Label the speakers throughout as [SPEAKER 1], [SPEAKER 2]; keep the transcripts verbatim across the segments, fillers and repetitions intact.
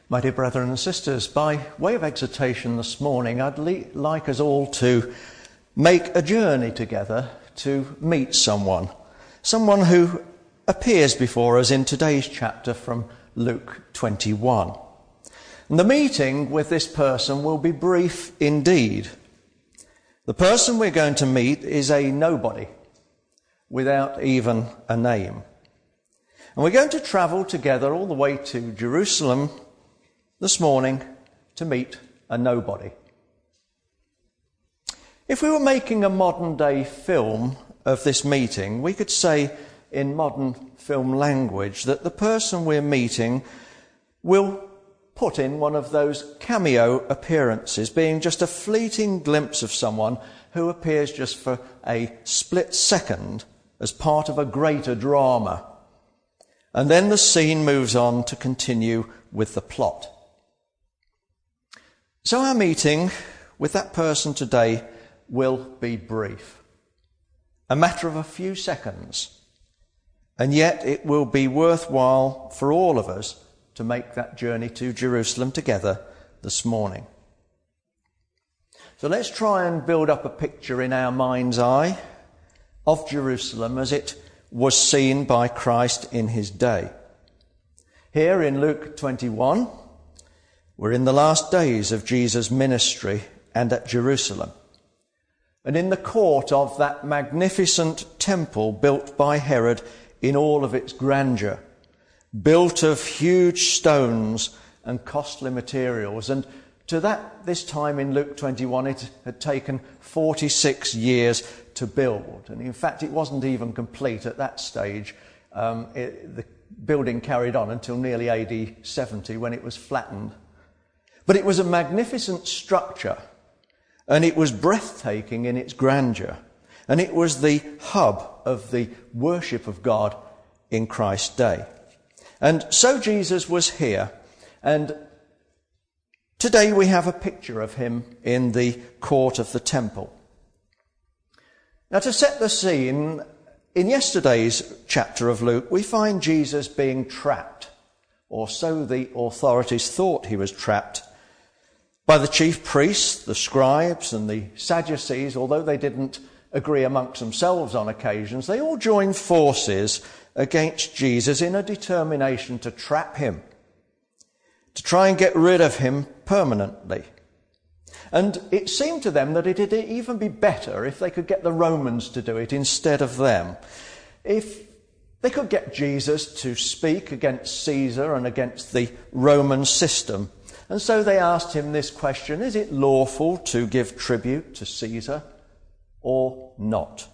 [SPEAKER 1] My dear brethren and sisters, by way of exhortation this morning, I'd le- like us all to make a journey together to meet someone, someone who appears before us in today's chapter from Luke twenty-one. And the meeting with this person will be brief indeed. The person we're going to meet is a nobody, without even a name. And we're going to travel together all the way to Jerusalem this morning to meet a nobody. If we were making a modern day film of this meeting, we could say in modern film language that the person we're meeting will put in one of those cameo appearances, being just a fleeting glimpse of someone who appears just for a split second as part of a greater drama. And then the scene moves on to continue with the plot. So our meeting with that person today will be brief, a matter of a few seconds, and yet it will be worthwhile for all of us to make that journey to Jerusalem together this morning. So let's try and build up a picture in our mind's eye of Jerusalem as it was seen by Christ in his day. Here in Luke twenty-one, we're in the last days of Jesus' ministry and at Jerusalem. And in the court of that magnificent temple built by Herod in all of its grandeur, built of huge stones and costly materials. And to that, this time in Luke twenty-one, it had taken forty-six years to build. And in fact, it wasn't even complete at that stage. Um, it, the building carried on until nearly A D seventy when it was flattened. But it was a magnificent structure, and it was breathtaking in its grandeur, and it was the hub of the worship of God in Christ's day. And so Jesus was here, and today we have a picture of him in the court of the temple. Now, to set the scene, in yesterday's chapter of Luke, we find Jesus being trapped, or so the authorities thought he was trapped, by the chief priests, the scribes and the Sadducees. Although they didn't agree amongst themselves on occasions, they all joined forces against Jesus in a determination to trap him, to try and get rid of him permanently. And it seemed to them that it'd even be better if they could get the Romans to do it instead of them. If they could get Jesus to speak against Caesar and against the Roman system. And so they asked him this question: is it lawful to give tribute to Caesar or not?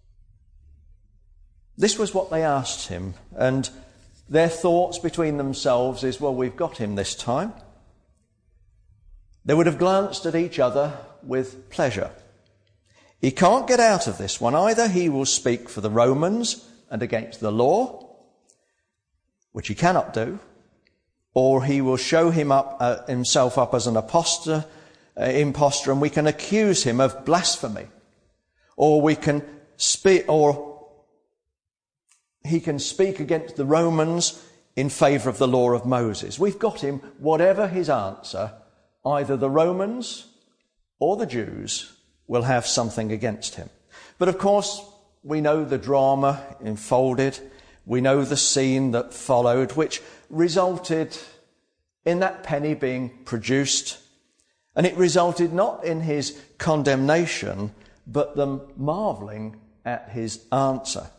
[SPEAKER 1] This was what they asked him, and their thoughts between themselves is, well, we've got him this time. They would have glanced at each other with pleasure. He can't get out of this one. Either he will speak for the Romans and against the law, which he cannot do, or he will show him up, uh, himself up as an apostle, uh, impostor, and we can accuse him of blasphemy, or we can speak, or he can speak against the Romans in favour of the law of Moses. We've got him. Whatever his answer, either the Romans or the Jews will have something against him. But of course, we know the drama unfolded. We know the scene that followed, which resulted in that penny being produced. And it resulted not in his condemnation, but them marvelling at his answer.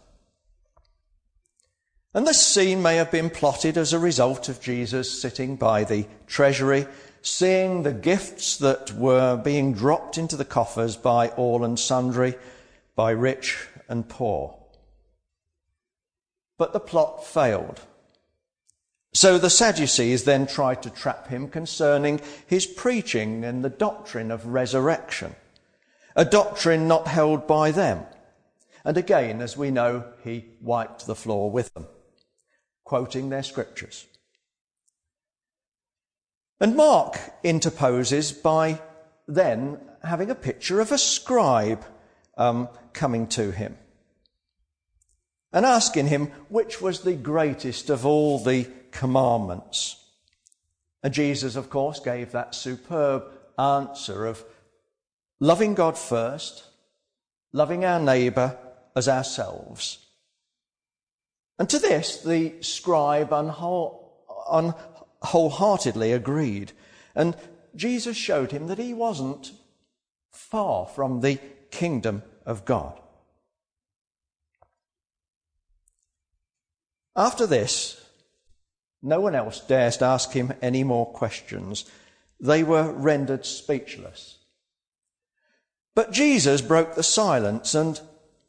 [SPEAKER 1] And this scene may have been plotted as a result of Jesus sitting by the treasury, seeing the gifts that were being dropped into the coffers by all and sundry, by rich and poor. But the plot failed. So the Sadducees then tried to trap him concerning his preaching and the doctrine of resurrection, a doctrine not held by them. And again, as we know, he wiped the floor with them, quoting their scriptures. And Mark interposes by then having a picture of a scribe um, coming to him and asking him which was the greatest of all the commandments. And Jesus, of course, gave that superb answer of loving God first, loving our neighbour as ourselves. And to this, the scribe unwhole, un, wholeheartedly agreed. And Jesus showed him that he wasn't far from the kingdom of God. After this, no one else dared ask him any more questions. They were rendered speechless. But Jesus broke the silence, and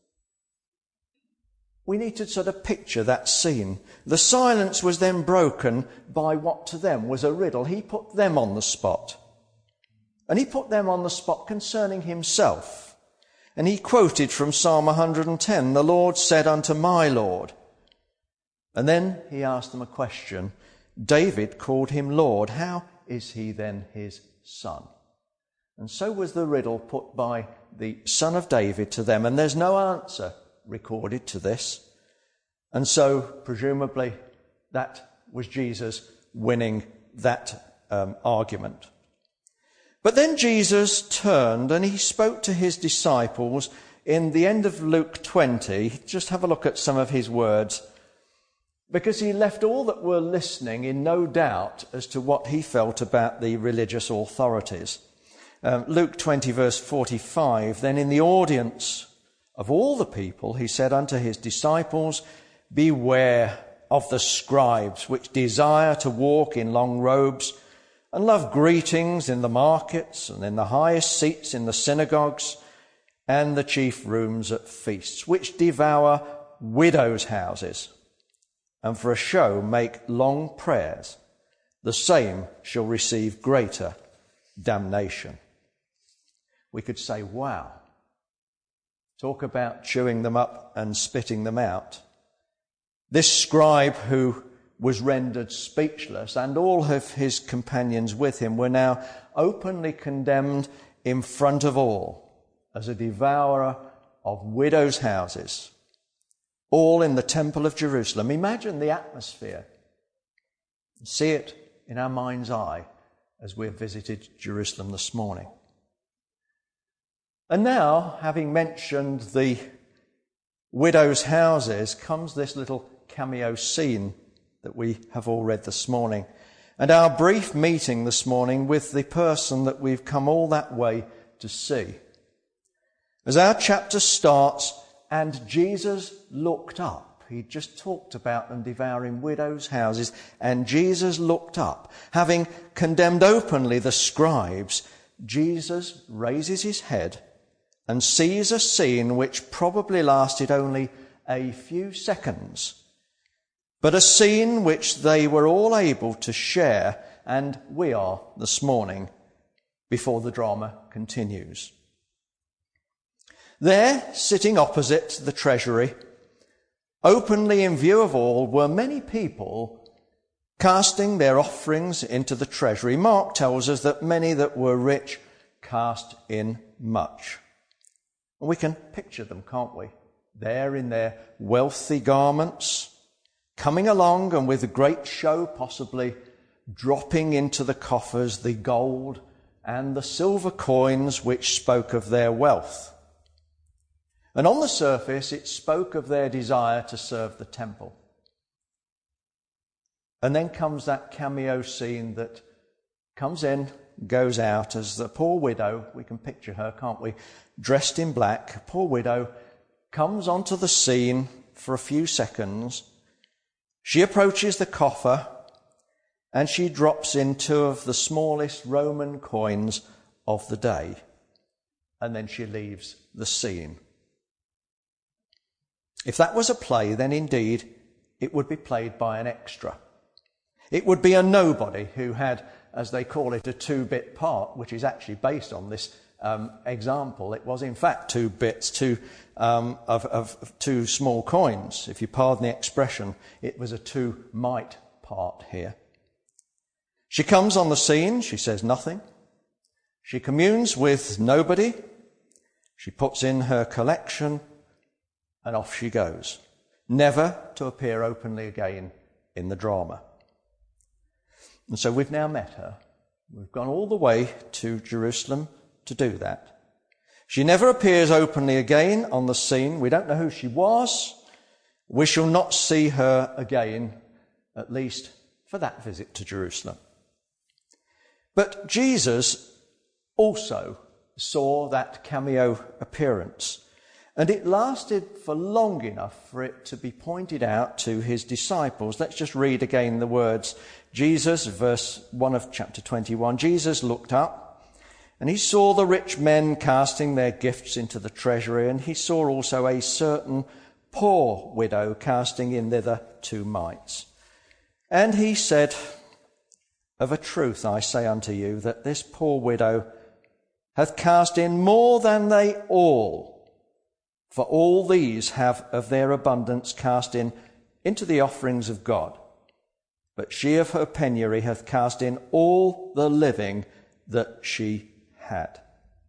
[SPEAKER 1] we need to sort of picture that scene. The silence was then broken by what to them was a riddle. He put them on the spot. And he put them on the spot concerning himself. And he quoted from Psalm one hundred ten, "The Lord said unto my Lord." And then he asked them a question. David called him Lord. How is he then his son? And so was the riddle put by the son of David to them. And there's no answer recorded to this. And so, presumably, that was Jesus winning that um, argument. But then Jesus turned and he spoke to his disciples in the end of Luke twenty. Just have a look at some of his words, because he left all that were listening in no doubt as to what he felt about the religious authorities. Um, Luke twenty verse forty-five, "Then in the audience of all the people he said unto his disciples, Beware of the scribes which desire to walk in long robes and love greetings in the markets and in the highest seats in the synagogues and the chief rooms at feasts, which devour widows' houses, and for a show make long prayers. The same shall receive greater damnation." We could say, wow, talk about chewing them up and spitting them out. This scribe who was rendered speechless, and all of his companions with him, were now openly condemned in front of all as a devourer of widows' houses, all in the temple of Jerusalem. Imagine the atmosphere. See it in our mind's eye as we've visited Jerusalem this morning. And now, having mentioned the widows' houses, comes this little cameo scene that we have all read this morning, and our brief meeting this morning with the person that we've come all that way to see. As our chapter starts, "And Jesus looked up." He just talked about them devouring widows' houses, and Jesus looked up. Having condemned openly the scribes, Jesus raises his head and sees a scene which probably lasted only a few seconds, but a scene which they were all able to share, and we are this morning, before the drama continues. There, sitting opposite the treasury, openly in view of all, were many people casting their offerings into the treasury. Mark tells us that many that were rich cast in much. And we can picture them, can't we? There in their wealthy garments, coming along and with a great show possibly dropping into the coffers the gold and the silver coins which spoke of their wealth. And on the surface it spoke of their desire to serve the temple. And then comes that cameo scene that comes in, goes out, as the poor widow, we can picture her, can't we, dressed in black, poor widow, comes onto the scene for a few seconds. She approaches the coffer and she drops in two of the smallest Roman coins of the day. And then she leaves the scene. If that was a play, then indeed it would be played by an extra. It would be a nobody who had, as they call it, a two-bit part, which is actually based on this um, example. It was in fact two bits, two um, of, of two small coins. If you pardon the expression, it was a two-mite part here. She comes on the scene. She says nothing. She communes with nobody. She puts in her collection, and off she goes, never to appear openly again in the drama. And so we've now met her. We've gone all the way to Jerusalem to do that. She never appears openly again on the scene. We don't know who she was. We shall not see her again, at least for that visit to Jerusalem. But Jesus also saw that cameo appearance, and it lasted for long enough for it to be pointed out to his disciples. Let's just read again the words. Jesus, verse one of chapter twenty-one, Jesus looked up, and he saw the rich men casting their gifts into the treasury, and he saw also a certain poor widow casting in thither two mites. And he said, of a truth I say unto you, that this poor widow hath cast in more than they all. For all these have of their abundance cast in into the offerings of God. But she of her penury hath cast in all the living that she had.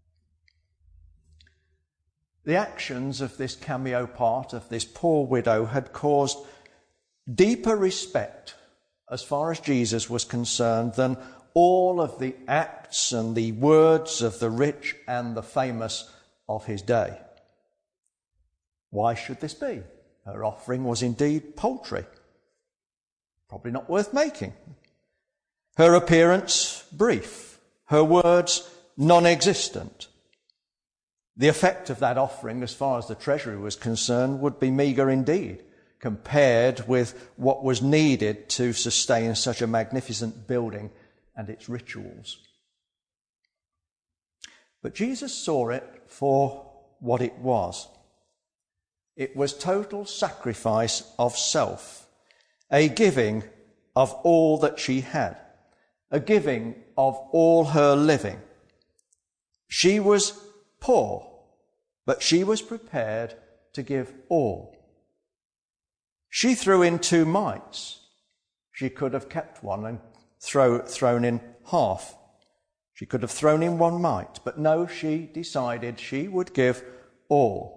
[SPEAKER 1] The actions of this cameo part, of this poor widow, had caused deeper respect as far as Jesus was concerned than all of the acts and the words of the rich and the famous of his day. Why should this be? Her offering was indeed paltry, probably not worth making. Her appearance brief, her words non-existent. The effect of that offering, as far as the treasury was concerned, would be meagre indeed, compared with what was needed to sustain such a magnificent building and its rituals. But Jesus saw it for what it was. It was total sacrifice of self, a giving of all that she had, a giving of all her living. She was poor, but she was prepared to give all. She threw in two mites. She could have kept one and throw, thrown in half. She could have thrown in one mite, but no, she decided she would give all.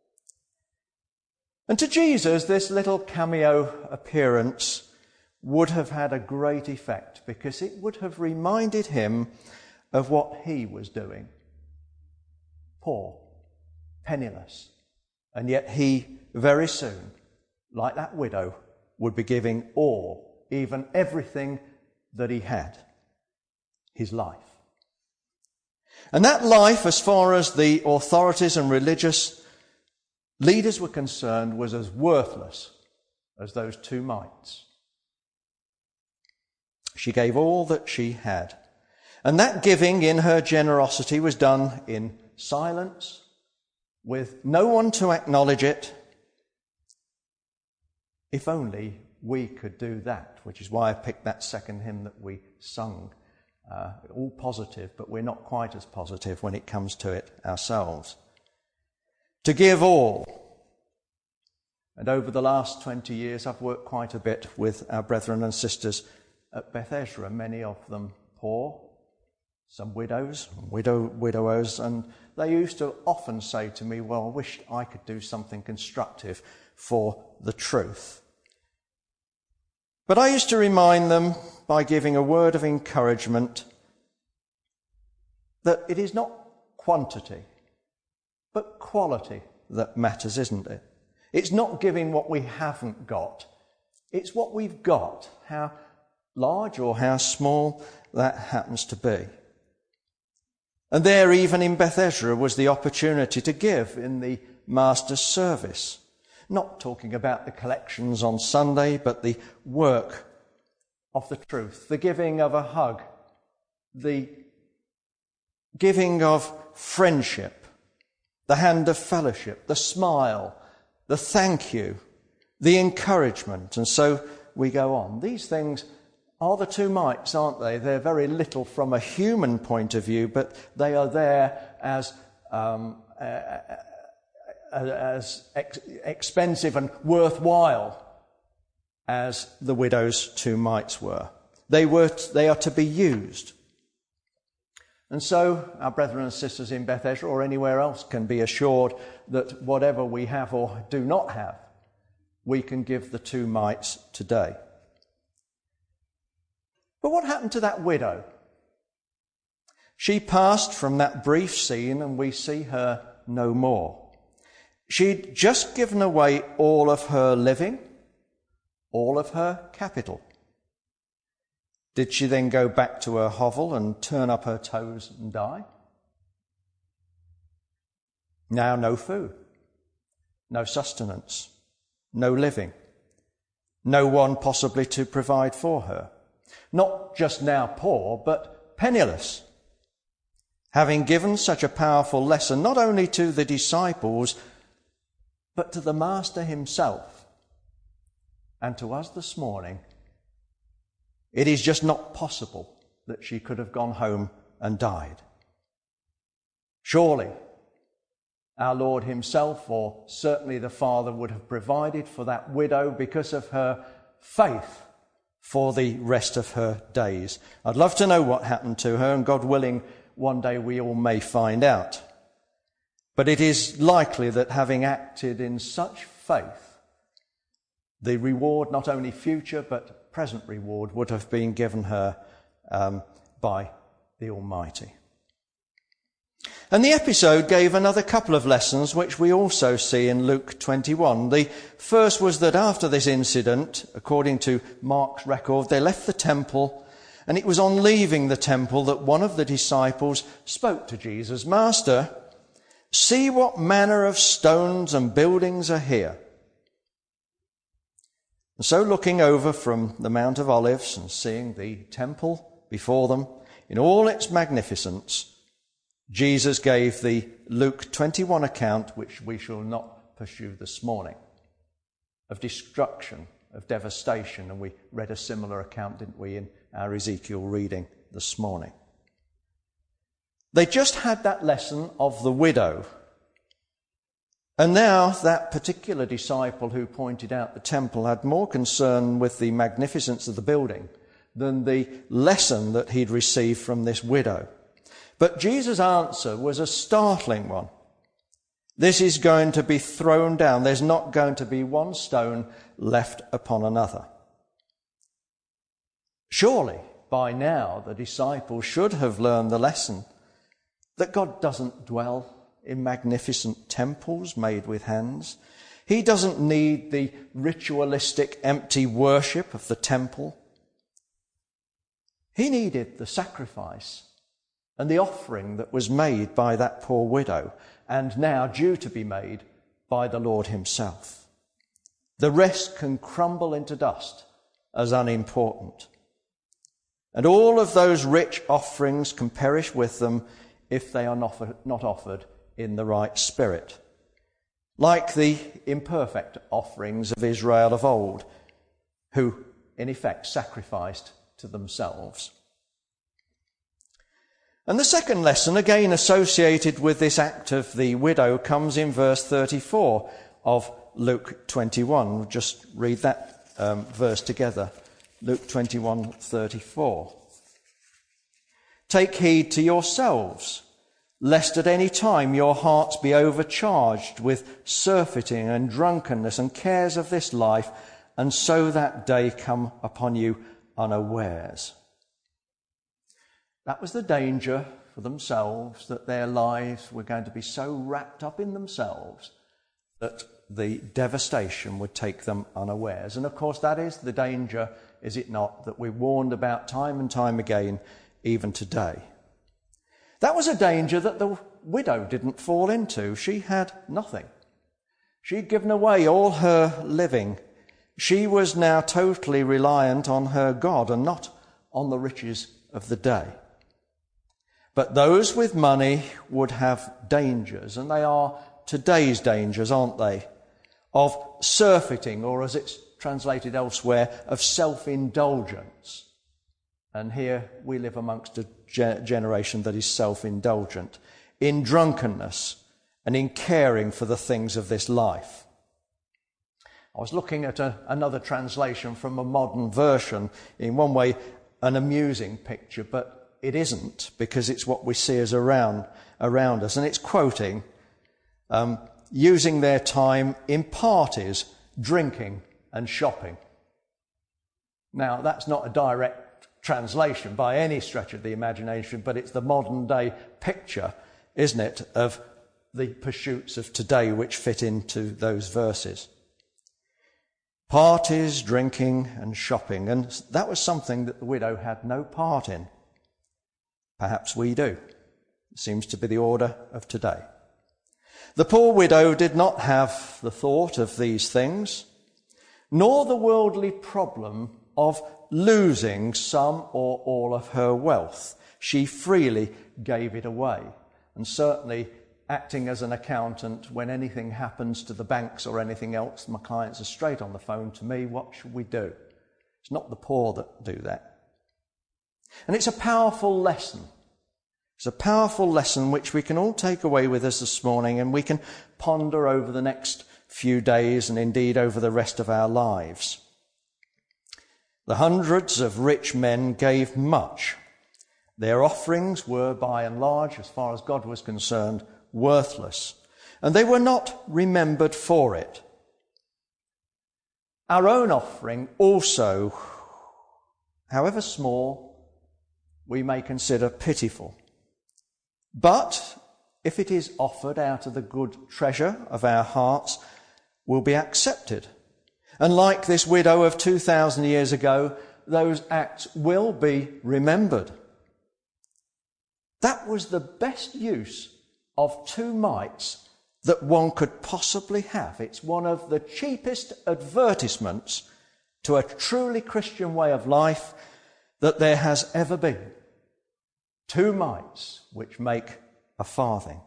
[SPEAKER 1] And to Jesus, this little cameo appearance would have had a great effect, because it would have reminded him of what he was doing. Poor, penniless, and yet he very soon, like that widow, would be giving all, even everything that he had, his life. And that life, as far as the authorities and religious leaders were concerned, was as worthless as those two mites. She gave all that she had. And that giving in her generosity was done in silence, with no one to acknowledge it. If only we could do that, which is why I picked that second hymn that we sung. Uh, all positive, but we're not quite as positive when it comes to it ourselves. To give all. And over the last twenty years, I've worked quite a bit with our brethren and sisters at Beth Ezra, many of them poor, some widows, widow, widowers, and they used to often say to me, well, I wish I could do something constructive for the truth. But I used to remind them by giving a word of encouragement that it is not quantity, but quality that matters, isn't it? It's not giving what we haven't got. It's what we've got, how large or how small that happens to be. And there, even in Beth Ezra, was the opportunity to give in the Master's service. Not talking about the collections on Sunday, but the work of the truth, the giving of a hug, the giving of friendship, the hand of fellowship, the smile, the thank you, the encouragement, and so we go on. These things are the two mites, aren't they? They're very little from a human point of view, but they are there as um, uh, as ex- expensive and worthwhile as the widow's two mites were. They were t- they are to be used. And so our brethren and sisters in Beth Ezra or anywhere else can be assured that whatever we have or do not have, we can give the two mites today. But what happened to that widow? She passed from that brief scene and we see her no more. She'd just given away all of her living, all of her capital. Did she then go back to her hovel and turn up her toes and die? Now no food, no sustenance, no living, no one possibly to provide for her. Not just now poor, but penniless. Having given such a powerful lesson not only to the disciples, but to the Master himself and to us this morning, it is just not possible that she could have gone home and died. Surely our Lord himself, or certainly the Father, would have provided for that widow because of her faith for the rest of her days. I'd love to know what happened to her, and God willing, one day we all may find out. But it is likely that having acted in such faith, the reward, not only future but present reward, would have been given her um, by the Almighty. And the episode gave another couple of lessons which we also see in Luke twenty-one. The first was that after this incident, according to Mark's record, they left the temple, and it was on leaving the temple that one of the disciples spoke to Jesus, "Master, see what manner of stones and buildings are here." And so looking over from the Mount of Olives and seeing the temple before them in all its magnificence, Jesus gave the Luke twenty-one account, which we shall not pursue this morning, of destruction, of devastation. And we read a similar account, didn't we, in our Ezekiel reading this morning. They just had that lesson of the widow. And now that particular disciple who pointed out the temple had more concern with the magnificence of the building than the lesson that he'd received from this widow. But Jesus' answer was a startling one. This is going to be thrown down. There's not going to be one stone left upon another. Surely, by now, the disciples should have learned the lesson that God doesn't dwell in magnificent temples made with hands. He doesn't need the ritualistic, empty worship of the temple. He needed the sacrifice and the offering that was made by that poor widow, and now due to be made by the Lord himself. The rest can crumble into dust as unimportant. And all of those rich offerings can perish with them if they are not offered in the right spirit. Like the imperfect offerings of Israel of old, who in effect sacrificed to themselves. And the second lesson, again associated with this act of the widow, comes in verse thirty-four of Luke twenty-one. We'll just read that um, verse together. Luke twenty-one thirty-four. "Take heed to yourselves, lest at any time your hearts be overcharged with surfeiting and drunkenness and cares of this life, and so that day come upon you unawares." That was the danger for themselves, that their lives were going to be so wrapped up in themselves that the devastation would take them unawares. And of course that is the danger, is it not, that we're warned about time and time again, even today. That was a danger that the widow didn't fall into. She had nothing. She'd given away all her living. She was now totally reliant on her God and not on the riches of the day. But those with money would have dangers, and they are today's dangers, aren't they? Of surfeiting, or as it's translated elsewhere, of self-indulgence. And here we live amongst a ge- generation that is self-indulgent, in drunkenness and in caring for the things of this life. I was looking at a, another translation from a modern version, in one way an amusing picture, but it isn't, because it's what we see as around around us. And it's quoting, um, using their time in parties, drinking and shopping. Now, that's not a direct translation by any stretch of the imagination, but it's the modern day picture, isn't it, of the pursuits of today which fit into those verses. Parties, drinking and shopping, and that was something that the widow had no part in. Perhaps we do. It seems to be the order of today. The poor widow did not have the thought of these things, nor the worldly problem of losing some or all of her wealth. She freely gave it away, and certainly acting as an accountant, when anything happens to the banks or anything else, my clients are straight on the phone to me, what should we do? It's not the poor that do that. And it's a powerful lesson. It's a powerful lesson which we can all take away with us this morning, and we can ponder over the next few days and indeed over the rest of our lives. The hundreds of rich men gave much. Their offerings were by and large, as far as God was concerned, worthless, and they were not remembered for it. Our own offering also, however small, we may consider pitiful. But if it is offered out of the good treasure of our hearts, will be accepted. And like this widow of two thousand years ago, those acts will be remembered. That was the best use of two mites that one could possibly have. It's one of the cheapest advertisements to a truly Christian way of life that there has ever been. Two mites which make a farthing.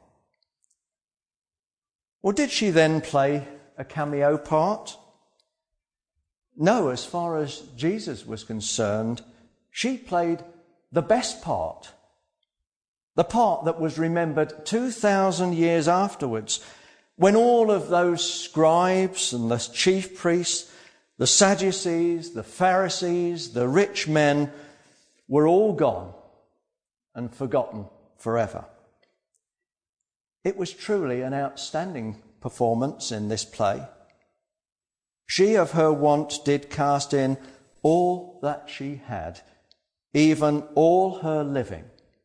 [SPEAKER 1] Or did she then play a cameo part? No, as far as Jesus was concerned, she played the best part. The part that was remembered two thousand years afterwards, when all of those scribes and the chief priests, the Sadducees, the Pharisees, the rich men were all gone and forgotten forever. It was truly an outstanding performance in this play. She of her want did cast in all that she had, even all her living.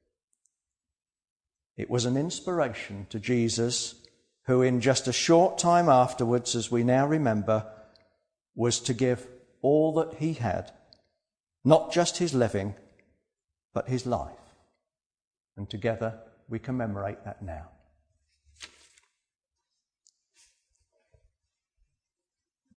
[SPEAKER 1] It was an inspiration to Jesus, who in just a short time afterwards, as we now remember, was to give all that he had, not just his living, but his life. And together we commemorate that now.